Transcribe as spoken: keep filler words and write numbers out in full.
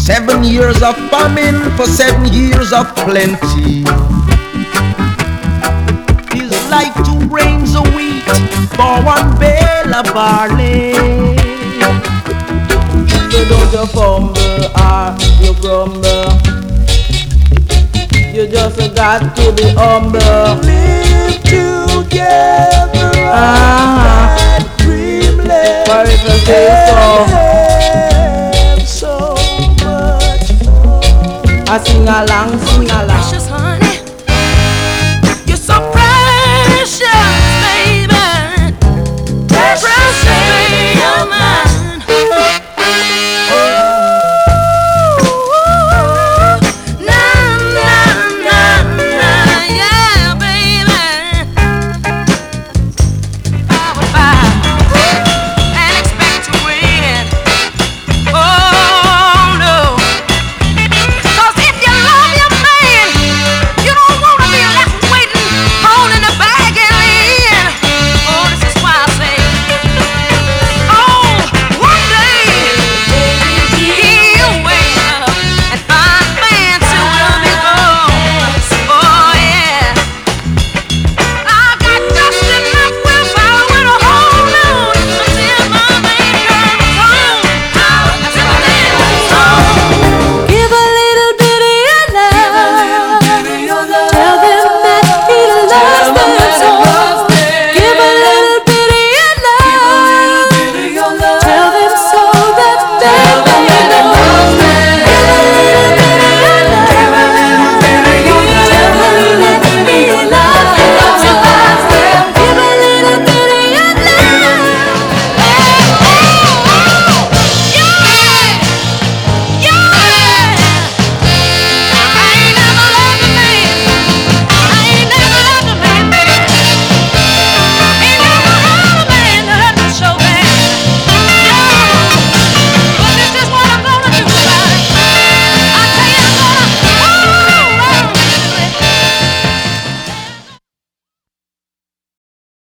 Seven years of famine for seven years of plenty. It's like two grains of wheat for one bale of barley. So don't you fumble or you grumble. You just got to be humble. Live together uh-huh. and dreamless. For if you say so, so much fun. I sing along, sing along.